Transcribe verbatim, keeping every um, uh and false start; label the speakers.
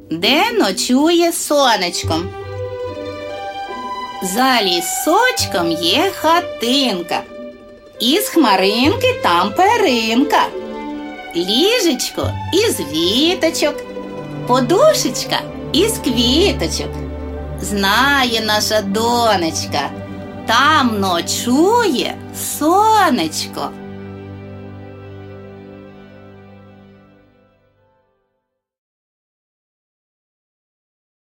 Speaker 1: де ночує сонечко. За лісочком є хатинка, із хмаринки там перинка, ліжечко із віточок, подушечка із квіточок. Знає наша донечка, там ночує сонечко.